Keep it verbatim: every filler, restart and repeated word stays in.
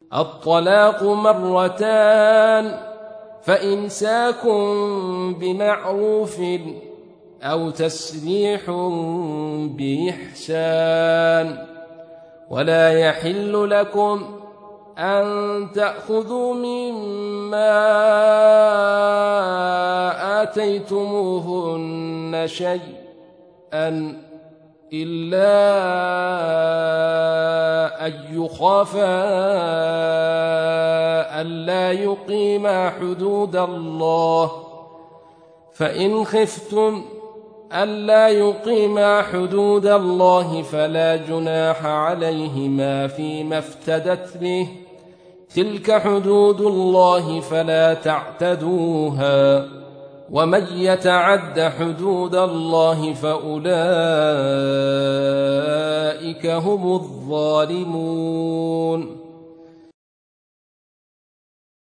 الطلاق مرتان، فإمساك بمعروف أو تسريح بإحسان. ولا يحل لكم أن تأخذوا مما آتيتموهن شيئا إلا أن يخافا ألا يقيما حدود الله، فإن خفتم ألا يقيما حدود الله فلا جناح عليهما فيما افتدت به، تلك حدود الله فلا تعتدوها، ومن يتعد حدود الله فأولئك هم الظالمون.